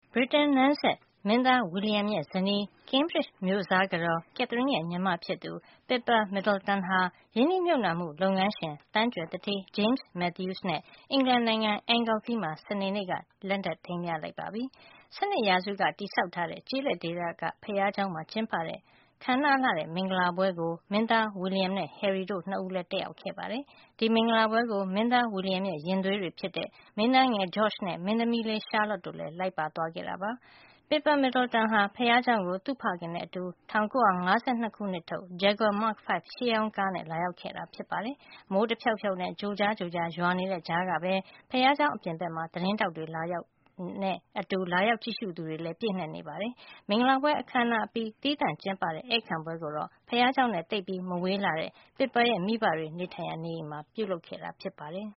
ဗြိတိန်နန်းဆက်မင်းသား William ရဲ့ ဇနီး Cambridge မြို့စားကတော် Catherine ရဲ့ ညီမဖြစ်သူ Pippa Middleton ဟာ ရင်းနှီးမြှုပ်နှံမှု လုပ်ငန်းရှင် သန်းကြွယ်သူဌေး James Matthews နဲ့ အင်္ဂလန်နိုင်ငံ Anglesey မှာ စနေနေ့က လက်ထပ်ထိမ်းမြားလိုက်ပါပြီ။ 17 ရာစုက တည်ဆောက်ထားတဲ့ ကျေးလက်ဒေသက ဘုရားကျောင်းမှာ ကျင်းပတဲ့ ခမ်းနားလှတဲ့ မင်္ဂလာပွဲကို မင်းသား William နဲ့ Harry တို့ 2 ဦးလည်း တက်ရောက်ခဲ့ပါတယ်။ ဒီမင်္ဂလာပွဲကို မင်းသား William ရဲ့ ရင်သွေးတွေဖြစ်တဲ့ မင်းသားငယ် George နဲ့ မင်းသမီးလေး Charlotte တို့လည်း လိုက်ပါသွားခဲ့တာပါ။ Pippa Middleton ဟာ ဘုရားကျောင်းကို သူ့ဖခင်နဲ့အတူ 1952 ခုနှစ်ထုတ် Jaguar Mark V ရှေးဟောင်းကားနဲ့ လာရောက်ခဲ့တာ ဖြစ်ပါတယ်။ မိုးတဖြောက်ဖြောက်နဲ့ ကြိုကြား ရွာနေတဲ့ကြားကပဲ ဘုရားကျောင်း အပြင်ဘက်မှာ သတင်းထောက်တွေနဲ့အတူ လာရောက်ကြည့်ရှုသူတွေလည်း ပြည့်နှက်နေပါတယ်။ မင်္ဂလာပွဲ အခမ်းအနားအပြီး သီးသန့်ကျင်းပတဲ့ ဧည့်ခံပွဲကိုတော့ ဘုရားကျောင်းနဲ့ သိပ်မဝေးလှတဲ့ Pippa ရဲ့ မိဘတွေ နေထိုင်ရာ နေအိမ်မှာ ပြုလုပ်ခဲ့တာ ဖြစ်ပါတယ်